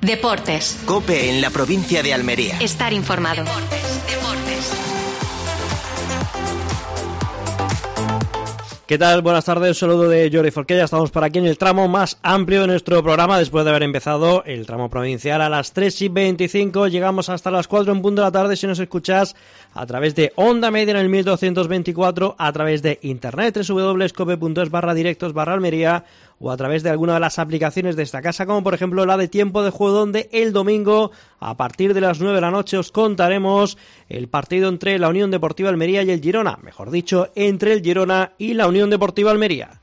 Deportes. COPE en la provincia de Almería. Estar informado. Deportes. ¿Qué tal? Buenas tardes, un saludo de Jordi Forquella. Estamos por aquí en el tramo más amplio de nuestro programa después de haber empezado el tramo provincial a las 3:25. Llegamos hasta las 4 en punto de la tarde si nos escuchas a través de Onda Media en el 1224, a través de internet www.cope.es/directos/Almería o a través de alguna de las aplicaciones de esta casa, como por ejemplo la de Tiempo de Juego, donde el domingo a partir de las 9 de la noche os contaremos el partido entre la Unión Deportiva Almería y el Girona, mejor dicho, entre el Girona y la Unión Deportiva Almería.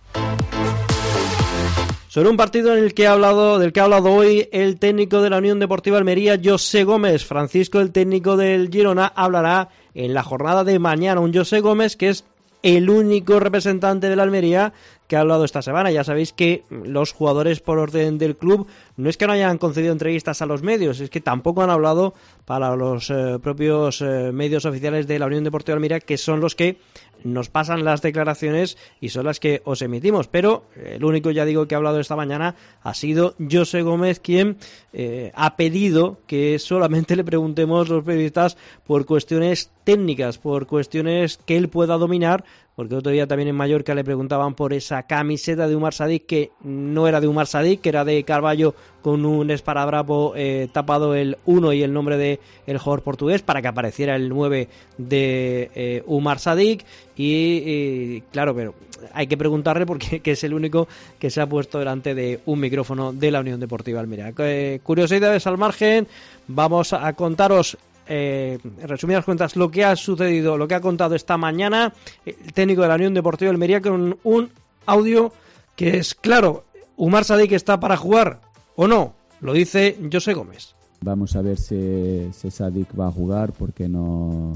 Sobre un partido del que ha hablado hoy el técnico de la Unión Deportiva Almería, José Gómez. Francisco, el técnico del Girona, hablará en la jornada de mañana. Un José Gómez que es el único representante de la Almería que ha hablado esta semana. Ya sabéis que los jugadores, por orden del club, no es que no hayan concedido entrevistas a los medios, es que tampoco han hablado para los propios medios oficiales de la Unión Deportiva Almería, que son los que nos pasan las declaraciones y son las que os emitimos. Pero el único, ya digo, que ha hablado esta mañana ha sido José Gómez, quien ha pedido que solamente le preguntemos los periodistas por cuestiones técnicas, por cuestiones que él pueda dominar, porque otro día también en Mallorca le preguntaban por esa camiseta de Umar Sadik, que no era de Umar Sadik, que era de Carballo, con un esparadrapo tapado el 1 y el nombre de el jugador portugués para que apareciera el 9 de Umar Sadik. Y claro, pero hay que preguntarle porque que es el único que se ha puesto delante de un micrófono de la Unión Deportiva Almería. Curiosidades al margen, vamos a contaros resumidas cuentas lo que ha sucedido, lo que ha contado esta mañana el técnico de la Unión Deportiva Almería, con un audio que es claro. ¿Umar Sadik está para jugar o no? Lo dice José Gómez. Vamos a ver si Sadik va a jugar, porque no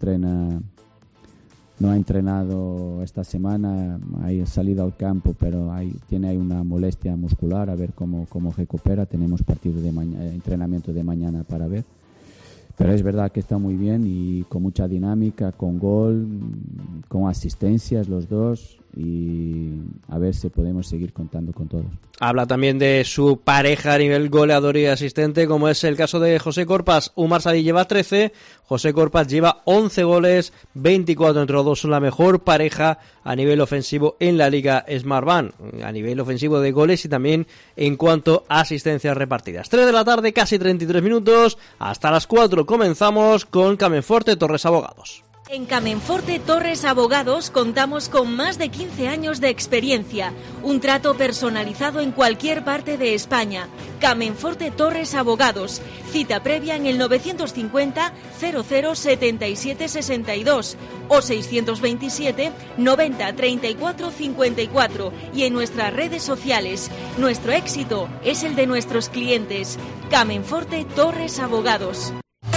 ha entrenado esta semana. Ha salido al campo, pero tiene una molestia muscular, a ver cómo recupera. Tenemos partido de entrenamiento de mañana para ver. Pero es verdad que está muy bien y con mucha dinámica, con gol, con asistencias los dos, y a ver si podemos seguir contando con todos. Habla también de su pareja a nivel goleador y asistente, como es el caso de José Corpas. Umar Sadik lleva 13, José Corpas lleva 11 goles, 24 entre los dos. Son la mejor pareja a nivel ofensivo en la Liga Smartbank, a nivel ofensivo de goles y también en cuanto a asistencias repartidas. 3 de la tarde, casi 33 minutos, hasta las 4 comenzamos con Camenforte Torres Abogados. En Camenforte Torres Abogados contamos con más de 15 años de experiencia, un trato personalizado en cualquier parte de España. Camenforte Torres Abogados, cita previa en el 950 00 77 62 o 627 90 34 54 y en nuestras redes sociales. Nuestro éxito es el de nuestros clientes. Camenforte Torres Abogados.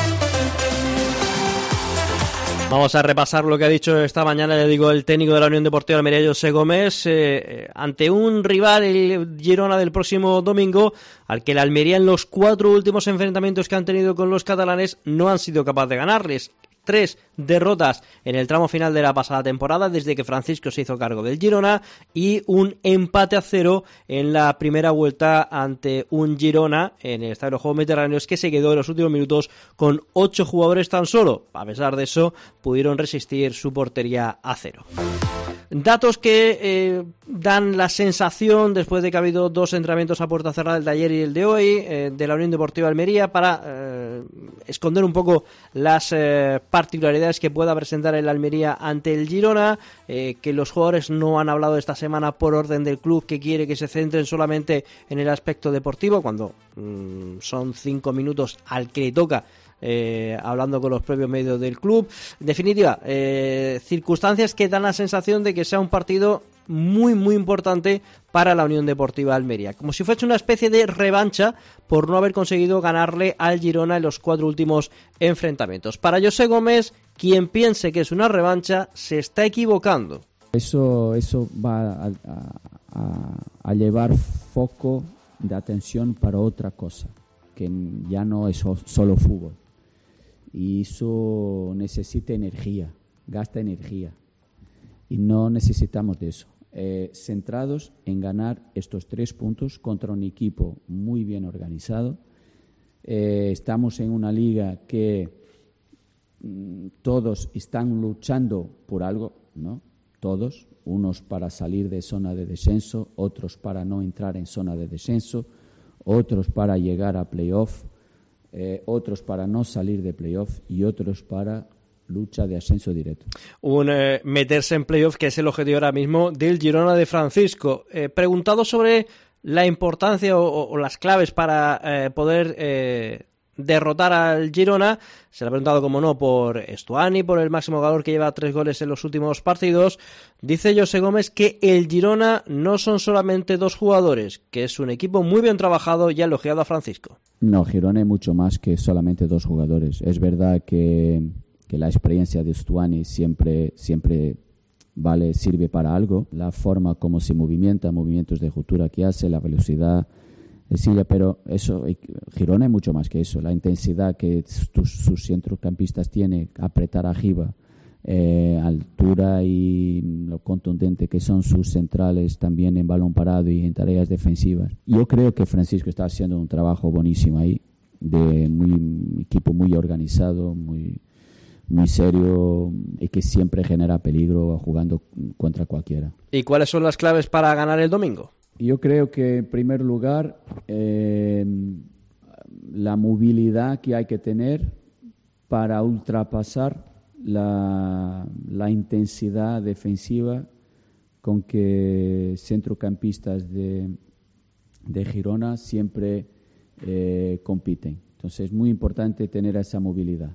Vamos a repasar lo que ha dicho esta mañana, le digo, el técnico de la Unión Deportiva Almería, José Gómez, ante un rival, el Girona, del próximo domingo, al que la Almería en los 4 últimos enfrentamientos que han tenido con los catalanes no han sido capaz de ganarles. 3 derrotas en el tramo final de la pasada temporada desde que Francisco se hizo cargo del Girona, y un empate a 0 en la primera vuelta ante un Girona en el Estadio de los Juegos Mediterráneos, que se quedó en los últimos minutos con 8 jugadores tan solo. A pesar de eso, pudieron resistir su portería a 0. Datos que dan la sensación, después de que ha habido 2 entrenamientos a puerta cerrada, el de ayer y el de hoy, de la Unión Deportiva Almería, para esconder un poco las particularidades que pueda presentar el Almería ante el Girona, que los jugadores no han hablado esta semana por orden del club, que quiere que se centren solamente en el aspecto deportivo, cuando son 5 minutos al que le toca, hablando con los propios medios del club. En definitiva, circunstancias que dan la sensación de que sea un partido muy muy importante para la Unión Deportiva Almería, como si fuese una especie de revancha por no haber conseguido ganarle al Girona en los 4 últimos enfrentamientos. Para José Gómez, quien piense que es una revancha se está equivocando. Eso va a llevar foco de atención para otra cosa, que ya no es solo fútbol. Y eso necesita energía, gasta energía. Y no necesitamos de eso. Centrados en ganar estos 3 puntos contra un equipo muy bien organizado, Estamos en una liga que todos están luchando por algo, ¿no? Todos, unos para salir de zona de descenso, otros para no entrar en zona de descenso, otros para llegar a playoff, otros para no salir de playoff y otros para lucha de ascenso directo. Meterse en playoff, que es el objetivo ahora mismo del Girona de Francisco. Preguntado sobre la importancia o las claves para poder derrotar al Girona, se le ha preguntado, como no, por Stuani, por el máximo goleador que lleva 3 goles en los últimos partidos. Dice José Gómez que el Girona no son solamente 2 jugadores, que es un equipo muy bien trabajado y ha elogiado a Francisco. No, Girona es mucho más que solamente 2 jugadores. Es verdad que la experiencia de Stuani siempre sirve para algo. La forma como se movimienta, movimientos de ruptura que hace, la velocidad, pero eso, Girona es mucho más que eso. La intensidad que sus centrocampistas tienen, apretar arriba, altura y lo contundente que son sus centrales también en balón parado y en tareas defensivas. Yo creo que Francisco está haciendo un trabajo buenísimo ahí, un equipo muy organizado, muy serio y que siempre genera peligro jugando contra cualquiera. ¿Y cuáles son las claves para ganar el domingo? Yo creo que, en primer lugar, la movilidad que hay que tener para ultrapasar la intensidad defensiva con que centrocampistas de Girona siempre compiten. Entonces es muy importante tener esa movilidad.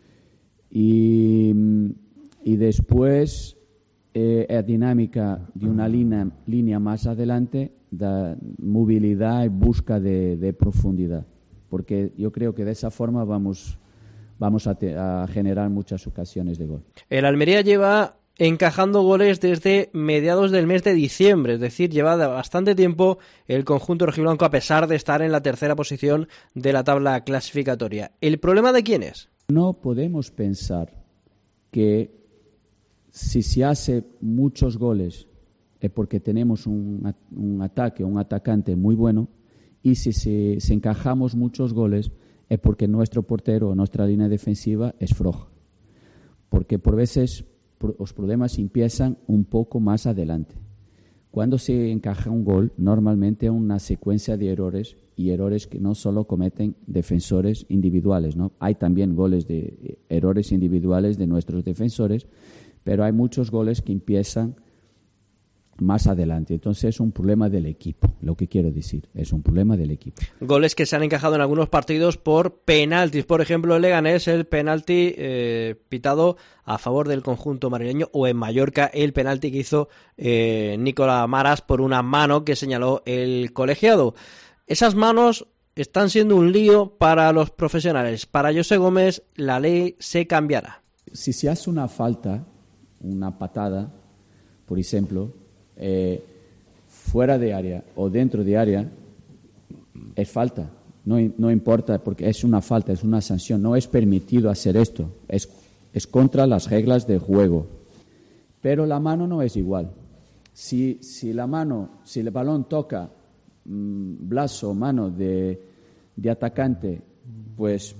Y después la dinámica de una línea más adelante da movilidad y busca de profundidad, porque yo creo que de esa forma vamos a generar muchas ocasiones de gol. El Almería lleva encajando goles desde mediados del mes de diciembre, es decir, lleva bastante tiempo el conjunto rojiblanco a pesar de estar en la tercera posición de la tabla clasificatoria. ¿El problema de quién es? No podemos pensar que si se hace muchos goles es porque tenemos un atacante muy bueno, y si encajamos muchos goles es porque nuestro portero o nuestra línea defensiva es floja. Porque por veces los problemas empiezan un poco más adelante. Cuando se encaja un gol, normalmente es una secuencia de errores, y errores que no solo cometen defensores individuales, ¿no? Hay también errores individuales de nuestros defensores, pero hay muchos goles que empiezan más adelante. Entonces es un problema del equipo, lo que quiero decir, es un problema del equipo. Goles que se han encajado en algunos partidos por penaltis. Por ejemplo, en Leganés el penalti pitado a favor del conjunto madrileño, o en Mallorca el penalti que hizo Nicolás Maras por una mano que señaló el colegiado. Esas manos están siendo un lío para los profesionales. Para José Gómez, la ley se cambiará. Si se hace una falta, una patada, por ejemplo, fuera de área o dentro de área, es falta. No importa, porque es una falta, es una sanción. No es permitido hacer esto. Es contra las reglas del juego. Pero la mano no es igual. Si el balón toca brazo o mano de atacante, pues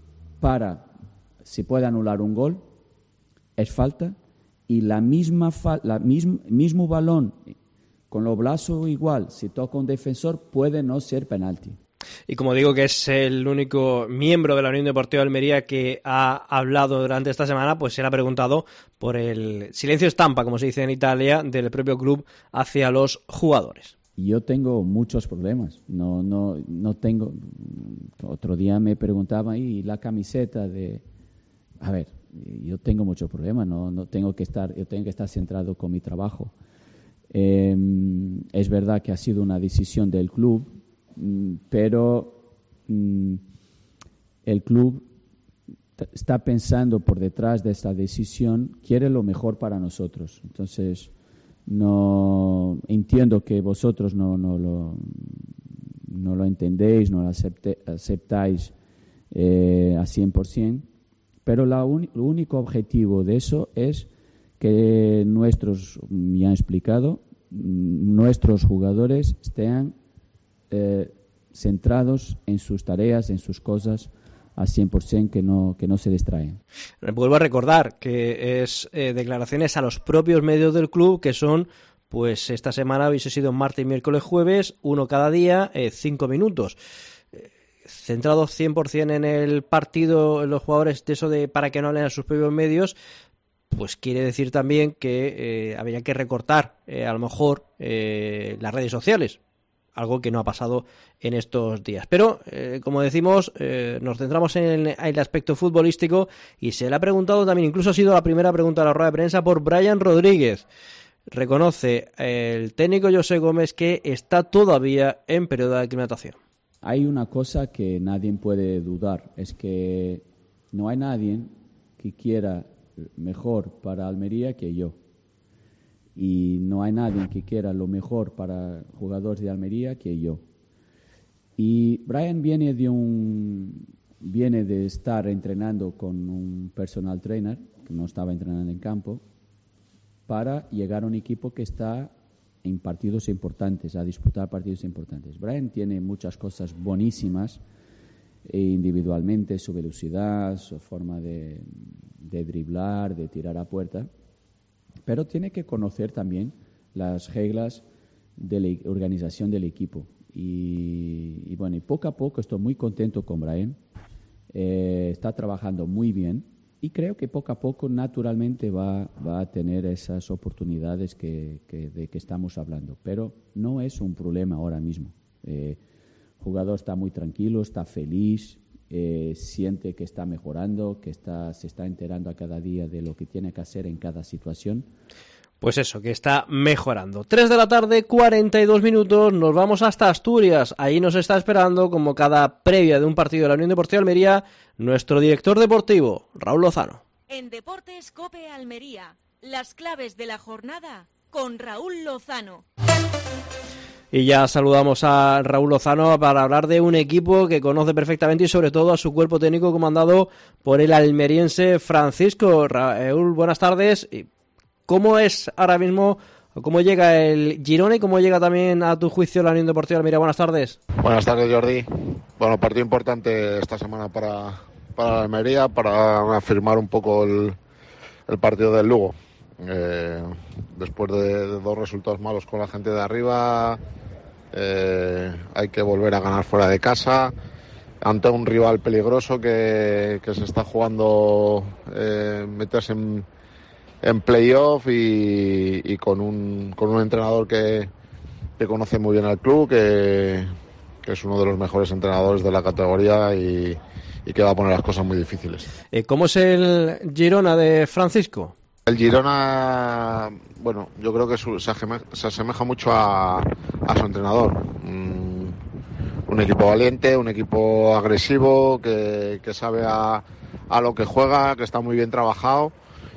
se puede anular un gol, es falta, y mismo balón con los brazos igual, si toca un defensor, puede no ser penalti. Y como digo que es el único miembro de la Unión Deportiva de Almería que ha hablado durante esta semana, pues se le ha preguntado por el silencio estampa, como se dice en Italia, del propio club hacia los jugadores. Yo tengo muchos problemas. No tengo. Otro día me preguntaba, ¿y la camiseta de? A ver, yo tengo muchos problemas. Yo tengo que estar centrado con mi trabajo. Es verdad que ha sido una decisión del club, pero el club está pensando por detrás de esta decisión, quiere lo mejor para nosotros. Entonces, no entiendo que vosotros no lo entendéis, no lo aceptáis a 100%, pero el único objetivo de eso es que ya he explicado, nuestros jugadores estén centrados en sus tareas, en sus cosas, al 100%, que no se distraen. Vuelvo a recordar que es declaraciones a los propios medios del club, que son, pues esta semana hubiese sido martes, miércoles, jueves, uno cada día, 5 minutos. Centrados 100% en el partido, los jugadores, de eso de para que no hablen a sus propios medios, pues quiere decir también que habría que recortar a lo mejor las redes sociales, algo que no ha pasado en estos días. Pero, como decimos, nos centramos en el aspecto futbolístico y se le ha preguntado también, incluso ha sido la primera pregunta de la rueda de prensa por Brian Rodríguez. Reconoce el técnico José Gómez que está todavía en periodo de aclimatación. Hay una cosa que nadie puede dudar, es que no hay nadie que quiera mejor para Almería que yo. Y no hay nadie que quiera lo mejor para jugadores de Almería que yo. Y Brian viene de estar entrenando con un personal trainer, que no estaba entrenando en campo, para llegar a un equipo que está en partidos importantes, a disputar partidos importantes. Brian tiene muchas cosas buenísimas, individualmente, su velocidad, su forma de driblar, de tirar a puerta, pero tiene que conocer también las reglas de la organización del equipo. Y bueno, y poco a poco estoy muy contento con Brian. Está trabajando muy bien y creo que poco a poco naturalmente va a tener esas oportunidades de que estamos hablando. Pero no es un problema ahora mismo. El jugador está muy tranquilo, está feliz, siente que está mejorando, que se está enterando a cada día de lo que tiene que hacer en cada situación. Pues eso, que está mejorando. 3 de la tarde, 42 minutos, nos vamos hasta Asturias. Ahí nos está esperando, como cada previa de un partido de la Unión Deportiva Almería, nuestro director deportivo, Raúl Lozano. En Deportes COPE Almería, las claves de la jornada con Raúl Lozano. Y ya saludamos a Raúl Lozano para hablar de un equipo que conoce perfectamente y sobre todo a su cuerpo técnico comandado por el almeriense Francisco. Raúl, buenas tardes. ¿Cómo es ahora mismo, cómo llega el Girona y cómo llega también a tu juicio la Unión Deportiva Almería? Buenas tardes. Buenas tardes, Jordi. Bueno, partido importante esta semana para la Almería, para afirmar un poco el partido del Lugo. Después de 2 resultados malos con la gente de arriba, hay que volver a ganar fuera de casa ante un rival peligroso que se está jugando meterse en playoff y con un entrenador que conoce muy bien al club, que es uno de los mejores entrenadores de la categoría y que va a poner las cosas muy difíciles. ¿Cómo es el Girona de Francisco? El Girona, bueno, yo creo que se asemeja mucho a su entrenador. Un equipo valiente, un equipo agresivo, que sabe a lo que juega, que está muy bien trabajado.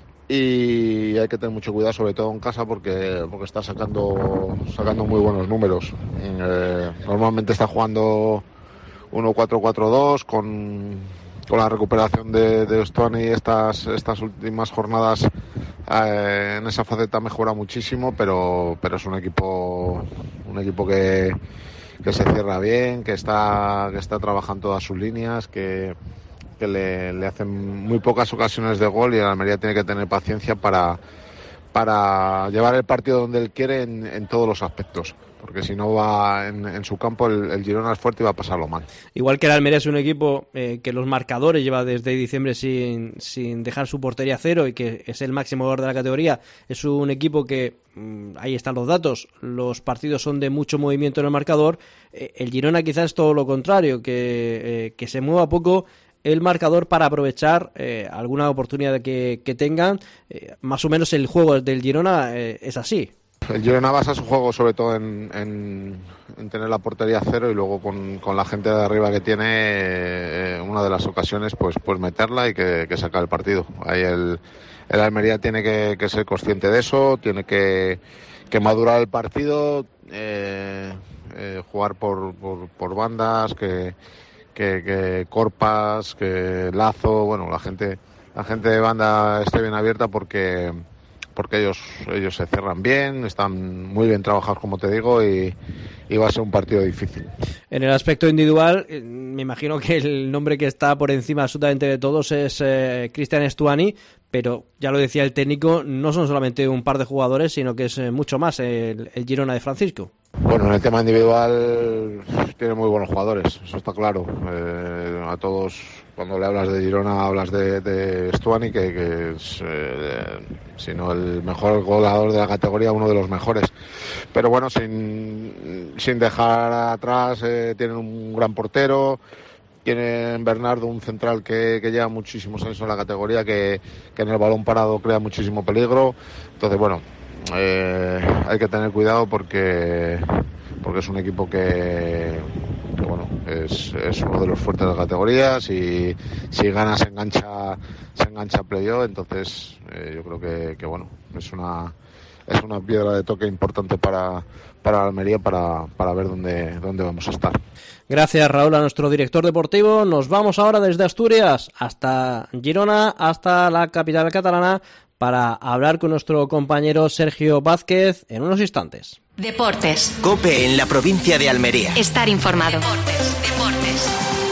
Y hay que tener mucho cuidado, sobre todo en casa, porque está sacando muy buenos números. Normalmente está jugando 1-4-4-2 con la recuperación de Ostoni estas últimas jornadas. En esa faceta mejora muchísimo, pero es un equipo que se cierra bien, que está trabajando todas sus líneas, que le hacen muy pocas ocasiones de gol, y el Almería tiene que tener paciencia para llevar el partido donde él quiere en todos los aspectos, porque si no va en su campo el Girona es fuerte y va a pasarlo mal. Igual que el Almería es un equipo que los marcadores lleva desde diciembre sin dejar su portería a cero y que es el máximo goleador de la categoría, es un equipo que, ahí están los datos, los partidos son de mucho movimiento en el marcador. El Girona quizás es todo lo contrario, que se mueva poco el marcador para aprovechar alguna oportunidad que tengan. Más o menos el juego del Girona es así. El Girona basa su juego sobre todo en tener la portería a cero y luego con la gente de arriba que tiene, una de las ocasiones pues meterla y que saca el partido. Ahí el Almería tiene que ser consciente de eso, tiene que madurar el partido, jugar por bandas, que Corpas, que Lazo, bueno, la gente de banda esté bien abierta porque ellos se cierran bien, están muy bien trabajados, como te digo, y va a ser un partido difícil. En el aspecto individual, me imagino que el nombre que está por encima absolutamente de todos es Cristian Stuani, pero ya lo decía el técnico, no son solamente un par de jugadores, sino que es mucho más el Girona de Francisco. Bueno, en el tema individual tiene muy buenos jugadores, eso está claro. A todos, cuando le hablas de Girona, hablas de Stuani, que es, si no el mejor goleador de la categoría, uno de los mejores. Pero bueno, sin dejar atrás, tienen un gran portero. Tienen Bernardo, un central que lleva muchísimos años en la categoría, que en el balón parado crea muchísimo peligro. Entonces, bueno, hay que tener cuidado porque es un equipo que bueno, es uno de los fuertes de la categoría. Si gana se engancha playoff. Entonces, yo creo que bueno, es una piedra de toque importante para Almería para ver dónde vamos a estar. Gracias, Raúl, a nuestro director deportivo. Nos vamos ahora desde Asturias hasta Girona, hasta la capital catalana, para hablar con nuestro compañero Sergio Vázquez en unos instantes. Deportes. COPE en la provincia de Almería. Estar informado. Deportes.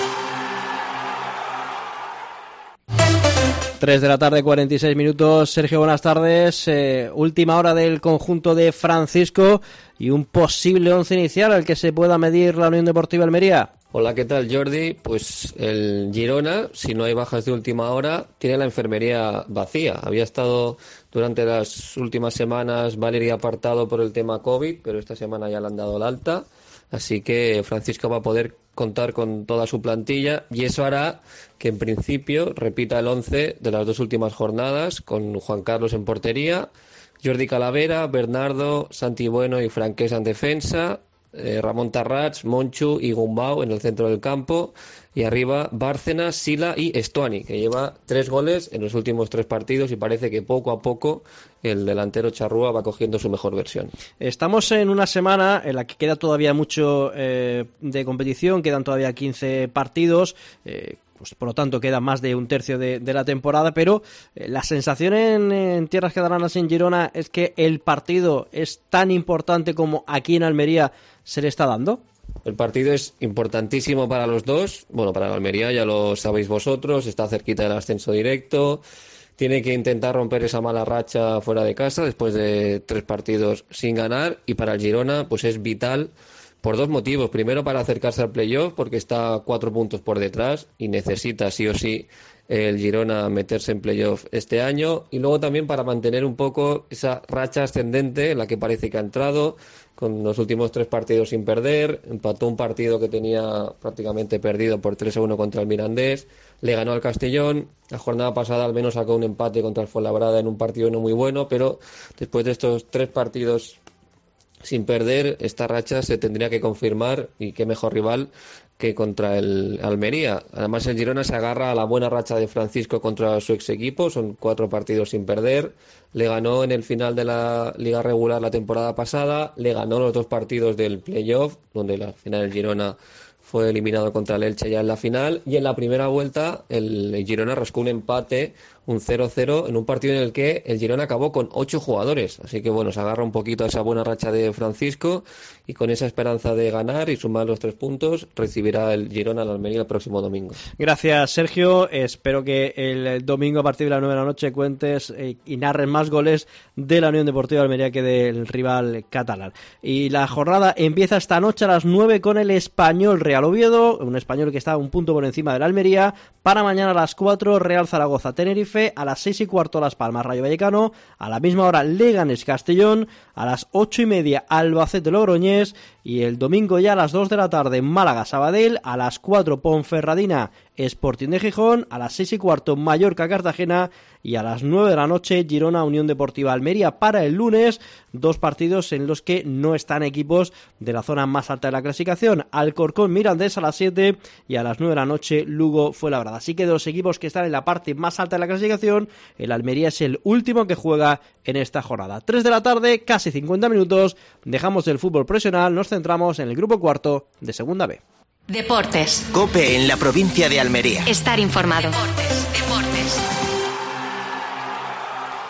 3 de la tarde, 46 minutos. Sergio, buenas tardes. Última hora del conjunto de Francisco y un posible once inicial al que se pueda medir la Unión Deportiva Almería. Hola, ¿qué tal, Jordi? Pues el Girona, si no hay bajas de última hora, tiene la enfermería vacía. Había estado durante las últimas semanas Valeria apartado por el tema COVID, pero esta semana ya le han dado el alta. Así que Francisco va a poder contar con toda su plantilla y eso hará que en principio repita el 11 de las dos últimas jornadas, con Juan Carlos en portería, Jordi Calavera, Bernardo, Santi Bueno y Franquesa en defensa, Ramón Tarrats, Monchu y Gumbau en el centro del campo, y arriba Bárcenas, Sila y Stuani, que lleva 3 goles en los últimos 3 partidos y parece que poco a poco el delantero charrúa va cogiendo su mejor versión. Estamos en una semana en la que queda todavía mucho de competición, quedan todavía 15 partidos, pues por lo tanto queda más de un tercio de la temporada, pero la sensación en tierras catalanas, en Girona, es que el partido es tan importante como aquí en Almería se le está dando. El partido es importantísimo para los dos. Bueno, para la Almería ya lo sabéis vosotros, está cerquita del ascenso directo. Tiene que intentar romper esa mala racha fuera de casa después de 3 partidos sin ganar. Y para el Girona pues es vital por 2 motivos. Primero, para acercarse al playoff, porque está 4 puntos por detrás y necesita sí o sí el Girona meterse en playoff este año. Y luego también para mantener un poco esa racha ascendente en la que parece que ha entrado, con los últimos 3 partidos sin perder. Empató un partido que tenía prácticamente perdido por 3-1 contra el Mirandés. Le ganó al Castellón. La jornada pasada al menos sacó un empate contra el Fuenlabrada en un partido no muy bueno, pero después de estos 3 partidos sin perder, esta racha se tendría que confirmar, y qué mejor rival que contra el Almería. Además, el Girona se agarra a la buena racha de Francisco contra su ex equipo, son 4 partidos sin perder. Le ganó en el final de la liga regular la temporada pasada, le ganó los 2 partidos del playoff, donde al final el Girona fue eliminado contra el Elche ya en la final, y en la primera vuelta el Girona rascó un empate, un 0-0, en un partido en el que el Girona acabó con 8 jugadores. Así que bueno, se agarra un poquito a esa buena racha de Francisco, y con esa esperanza de ganar y sumar los 3 puntos, recibirá el Girona al Almería el próximo domingo. Gracias, Sergio. Espero que el domingo a partir de las 9 de la noche cuentes y narres más goles de la Unión Deportiva Almería que del rival catalán. Y la jornada empieza esta noche a las 9 con el Español Real Oviedo, un Español que está un punto por encima del Almería. Para mañana a las 4 Real Zaragoza Tenerife, a las 6:15 Las Palmas Rayo Vallecano, a la misma hora Leganés Castellón, a las 8:30 Albacete Logroñés, y el domingo ya a las 2 de la tarde Málaga Sabadell, a las 4 Ponferradina Sporting de Gijón, a las 6:15 Mallorca Cartagena, y a las 9 de la noche Girona Unión Deportiva Almería. Para el lunes, 2 partidos en los que no están equipos de la zona más alta de la clasificación: Alcorcón Mirandés a las 7 y a las 9 de la noche Lugo Fuenlabrada. Así que de los equipos que están en la parte más alta de la clasificación, el Almería es el último que juega en esta jornada. 3 de la tarde, casi 50 minutos, dejamos el fútbol profesional, nos centramos en el grupo cuarto de Segunda B. Deportes. COPE en la provincia de Almería. Estar informado. Deportes.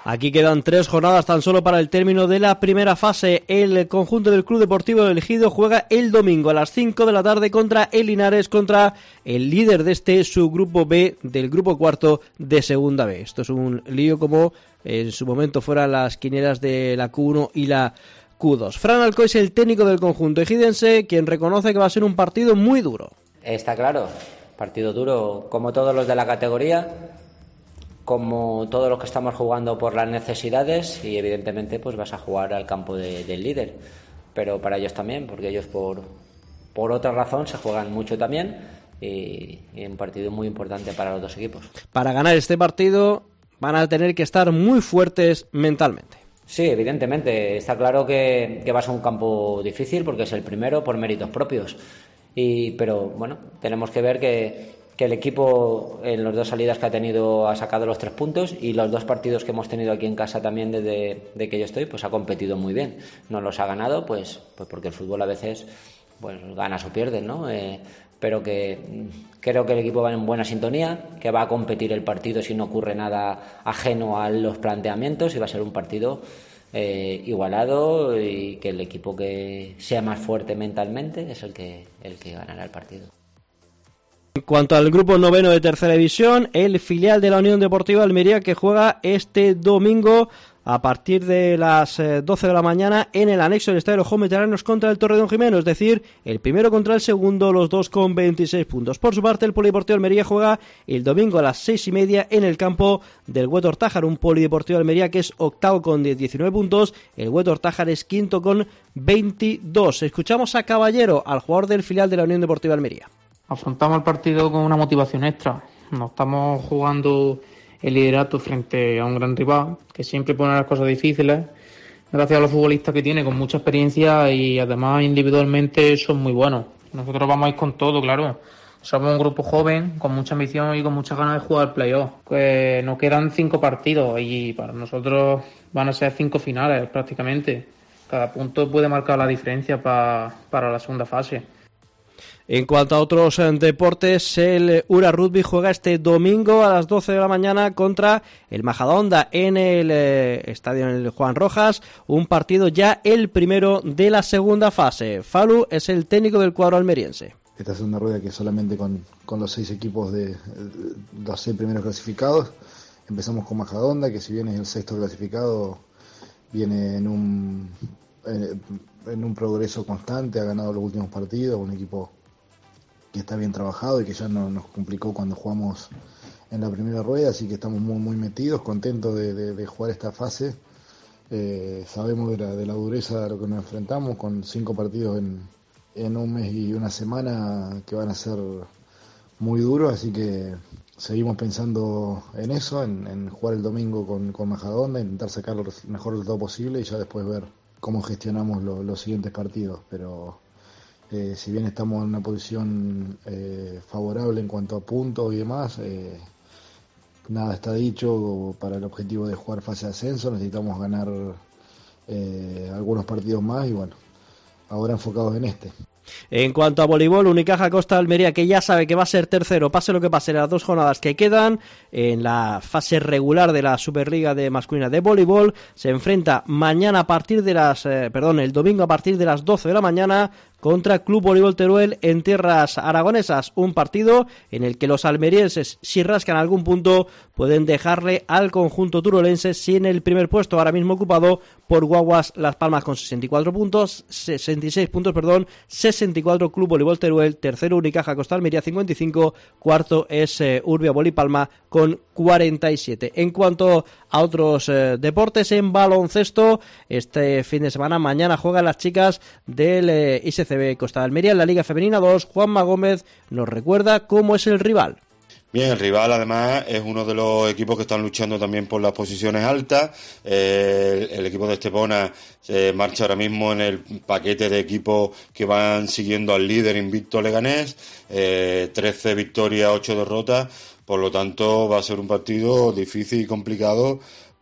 Aquí quedan 3 jornadas tan solo para el término de la primera fase. El conjunto del Club Deportivo El Ejido juega el domingo a las 5 de la tarde contra el Linares, contra el líder de este subgrupo B del grupo cuarto de Segunda B. Esto es un lío como en su momento fueran las quinielas de la Q1 y la Q2. Fran Alcoy es el técnico del conjunto ejidense, quien reconoce que va a ser un partido muy duro. Está claro, partido duro como todos los de la categoría, como todos los que estamos jugando por las necesidades, y evidentemente pues vas a jugar al campo del líder, pero para ellos también, porque ellos por otra razón se juegan mucho también, y un partido muy importante para los dos equipos. Para ganar este partido van a tener que estar muy fuertes mentalmente. Sí, evidentemente, está claro que va a ser un campo difícil porque es el primero por méritos propios, pero bueno, tenemos que ver que el equipo en las 2 salidas que ha tenido ha sacado los 3 puntos, y los 2 partidos que hemos tenido aquí en casa también desde que yo estoy, pues ha competido muy bien. No los ha ganado pues porque el fútbol a veces pues ganas o pierdes, ¿no? Pero que creo que el equipo va en buena sintonía, que va a competir el partido si no ocurre nada ajeno a los planteamientos, y va a ser un partido igualado, y que el equipo que sea más fuerte mentalmente es el que ganará el partido. En cuanto al grupo noveno de tercera división, el filial de la Unión Deportiva Almería, que juega este domingo a partir de las 12 de la mañana en el anexo del Estadio de los Juegos Veteranos contra el Torredón Jimeno, es decir, el primero contra el segundo, los dos con 26 puntos. Por su parte, el Polideportivo Almería juega el domingo a las 6:30 en el campo del Huetor Tájar, un Polideportivo Almería que es octavo con 19 puntos, el Huetor Tájar es quinto con 22. Escuchamos a Caballero, al jugador del filial de la Unión Deportiva Almería. Afrontamos el partido con una motivación extra. Nos estamos jugando el liderato frente a un gran rival que siempre pone las cosas difíciles, gracias a los futbolistas que tiene, con mucha experiencia, y además individualmente son muy buenos. Nosotros vamos a ir con todo, claro. Somos un grupo joven, con mucha ambición y con muchas ganas de jugar al playoff. Pues nos quedan 5 partidos y para nosotros van a ser 5 finales prácticamente. Cada punto puede marcar la diferencia para la segunda fase. En cuanto a otros deportes, el Ura Rugby juega este domingo a las 12 de la mañana contra el Majadahonda en el estadio en el Juan Rojas, un partido ya el primero de la segunda fase. Falu es el técnico del cuadro almeriense. Esta segunda rueda que solamente con los 6 equipos de los 6 primeros clasificados. Empezamos con Majadahonda, que si bien es el 6º clasificado, viene en un progreso constante, ha ganado los últimos partidos, un equipo que está bien trabajado y que ya no nos complicó cuando jugamos en la primera rueda, así que estamos muy muy metidos, contentos de jugar esta fase. Sabemos de la dureza de lo que nos enfrentamos, con 5 partidos en un mes y una semana que van a ser muy duros, así que seguimos pensando en eso, en jugar el domingo con Majadahonda, intentar sacar el mejor resultado posible y ya después ver cómo gestionamos los siguientes partidos, pero si bien estamos en una posición favorable en cuanto a puntos y demás, nada está dicho. Para el objetivo de jugar fase de ascenso necesitamos ganar algunos partidos más y bueno, ahora enfocados en este. En cuanto a voleibol, Unicaja Costa Almería, que ya sabe que va a ser tercero, pase lo que pase en las 2 jornadas que quedan en la fase regular de la Superliga de masculina de voleibol, se enfrenta mañana a partir de el domingo a partir de las 12 de la mañana contra Club Voleibol Teruel en tierras aragonesas, un partido en el que los almerienses, si rascan algún punto, pueden dejarle al conjunto turolense sin el primer puesto, ahora mismo ocupado por Guaguas Las Palmas con 66 puntos, 64 Club Voleibol Teruel, tercero Unicaja Costa Almería 55, cuarto es Urbia Volipalma con 47. En cuanto a otros deportes, en baloncesto, este fin de semana, mañana juegan las chicas del ISCB Costa Almería en la Liga Femenina 2. Juanma Gómez nos recuerda cómo es el rival. Bien, el rival además es uno de los equipos que están luchando también por las posiciones altas. El equipo de Estepona marcha ahora mismo en el paquete de equipos que van siguiendo al líder invicto Leganés, 13 victorias, 8 derrotas, por lo tanto va a ser un partido difícil y complicado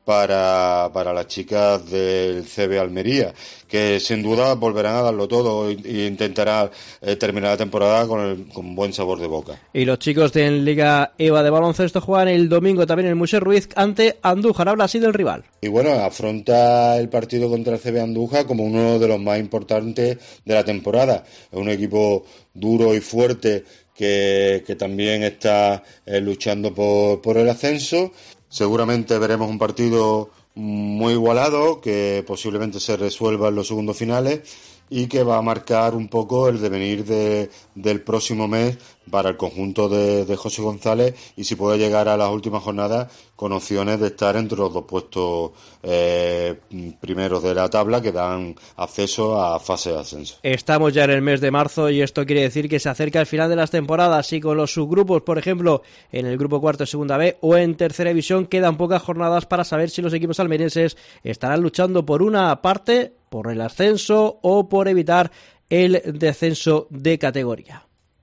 para las chicas del CB Almería, que sin duda volverán a darlo todo e intentarán terminar la temporada con buen sabor de boca. Y los chicos de Liga EVA de baloncesto juegan el domingo también en el Moisés Ruiz ante Andújar. Habla así del rival. Y bueno, afronta el partido contra el CB Andújar como uno de los más importantes de la temporada. Es un equipo duro y fuerte que también está luchando por el ascenso. Seguramente veremos un partido muy igualado, que posiblemente se resuelva en los segundos finales y que va a marcar un poco el devenir del próximo mes para el conjunto de José González, y si puede llegar a las últimas jornadas con opciones de estar entre los 2 puestos primeros de la tabla que dan acceso a fase de ascenso. Estamos ya en el mes de marzo y esto quiere decir que se acerca el final de las temporadas, y con los subgrupos, por ejemplo, en el grupo cuarto de Segunda B o en Tercera División, quedan pocas jornadas para saber si los equipos almerienses estarán luchando por una parte, por el ascenso o por evitar el descenso de categoría.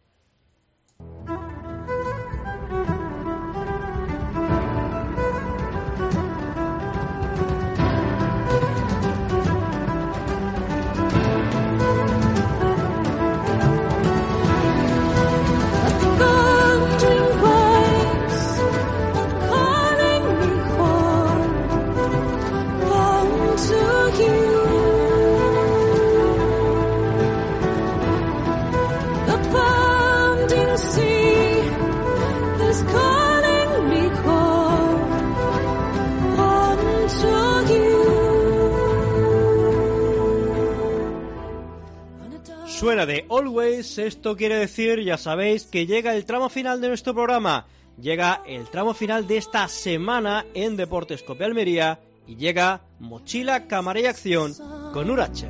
Suena de Always, esto quiere decir, ya sabéis, que llega el tramo final de nuestro programa, llega el tramo final de esta semana en Deportes Cope Almería y llega Mochila, Cámara y Acción con Urache.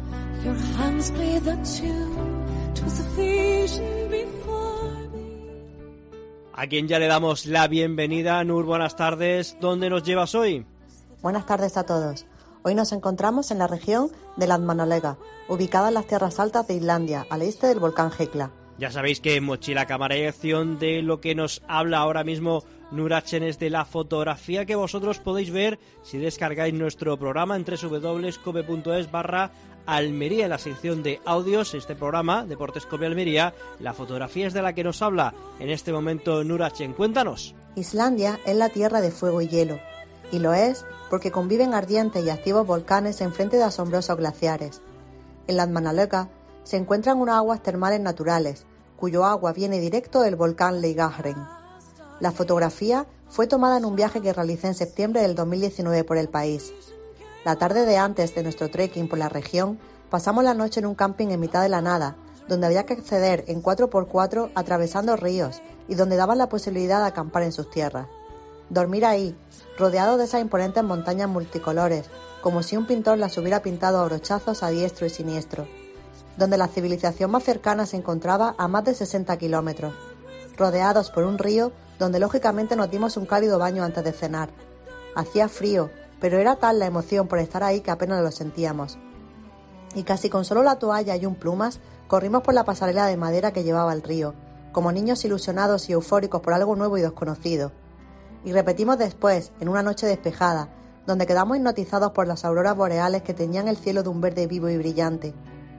A quien ya le damos la bienvenida. Nur, buenas tardes, ¿dónde nos llevas hoy? Buenas tardes a todos. Hoy nos encontramos en la región de Landmannalaugar, ubicada en las tierras altas de Islandia, al este del volcán Hekla. Ya sabéis que Mochila, Cámara y Acción, de lo que nos habla ahora mismo Nurachen, es de la fotografía que vosotros podéis ver si descargáis nuestro programa en www.cope.es/Almería, en la sección de audios. Este programa, Deportes Cope Almería, la fotografía es de la que nos habla en este momento Nurachen. Cuéntanos. Islandia es la tierra de fuego y hielo, y lo es porque conviven ardientes y activos volcanes enfrente de asombrosos glaciares. En Landmannalaugar se encuentran unas aguas termales naturales, cuyo agua viene directo del volcán Leigahren. La fotografía fue tomada en un viaje que realicé en septiembre del 2019 por el país. La tarde de antes de nuestro trekking por la región, pasamos la noche en un camping en mitad de la nada, donde había que acceder en 4x4 atravesando ríos y donde daban la posibilidad de acampar en sus tierras. Dormir ahí, rodeado de esas imponentes montañas multicolores, como si un pintor las hubiera pintado a brochazos a diestro y siniestro, donde la civilización más cercana se encontraba a más de 60 kilómetros, rodeados por un río donde lógicamente nos dimos un cálido baño antes de cenar. Hacía frío, pero era tal la emoción por estar ahí que apenas lo sentíamos. Y casi con solo la toalla y un plumas, corrimos por la pasarela de madera que llevaba al río, como niños ilusionados y eufóricos por algo nuevo y desconocido. Y repetimos después, en una noche despejada, donde quedamos hipnotizados por las auroras boreales que teñían el cielo de un verde vivo y brillante.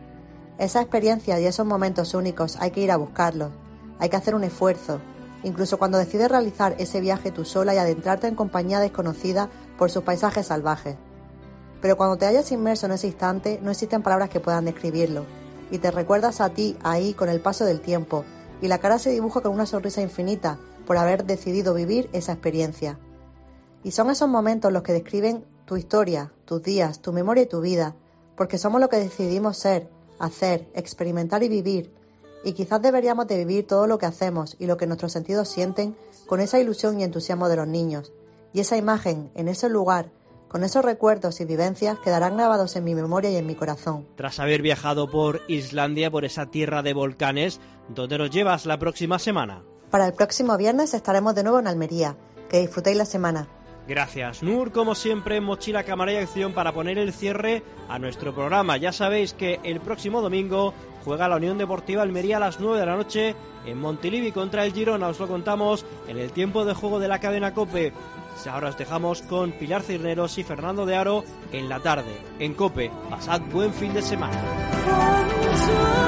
Esa experiencia y esos momentos únicos hay que ir a buscarlos, hay que hacer un esfuerzo, incluso cuando decides realizar ese viaje tú sola y adentrarte en compañía desconocida por sus paisajes salvajes. Pero cuando te hallas inmerso en ese instante, no existen palabras que puedan describirlo, y te recuerdas a ti ahí con el paso del tiempo, y la cara se dibuja con una sonrisa infinita por haber decidido vivir esa experiencia. Y son esos momentos los que describen tu historia, tus días, tu memoria y tu vida, porque somos lo que decidimos ser, hacer, experimentar y vivir, y quizás deberíamos de vivir todo lo que hacemos y lo que nuestros sentidos sienten con esa ilusión y entusiasmo de los niños, y esa imagen, en ese lugar, con esos recuerdos y vivencias quedarán grabados en mi memoria y en mi corazón. Tras haber viajado por Islandia, por esa tierra de volcanes, ¿dónde nos llevas la próxima semana? Para el próximo viernes estaremos de nuevo en Almería. Que disfrutéis la semana. Gracias, Nur, como siempre, mochila, cámara y acción para poner el cierre a nuestro programa. Ya sabéis que el próximo domingo juega la Unión Deportiva Almería a las 9 de la noche en Montilivi contra el Girona. Os lo contamos en el tiempo de juego de la cadena COPE. Ahora os dejamos con Pilar Cisneros y Fernando de Aro en la tarde. En COPE, pasad buen fin de semana.